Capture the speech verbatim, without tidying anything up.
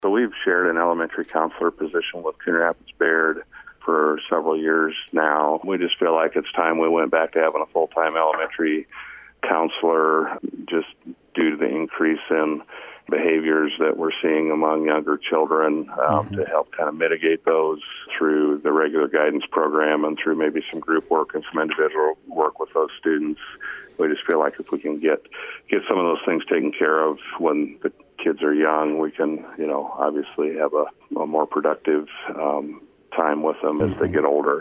So we've shared an elementary counselor position with Coon Rapids Bayard for several years now. We just feel like it's time we went back to having a full-time elementary counselor just due to the increase in behaviors that we're seeing among younger children um, mm-hmm. to help kind of mitigate those through the regular guidance program and through maybe some group work and some individual work with those students. We just feel like if we can get get some of those things taken care of when the kids are young, we can, you know, obviously have a, a more productive um, time with them mm-hmm. as they get older.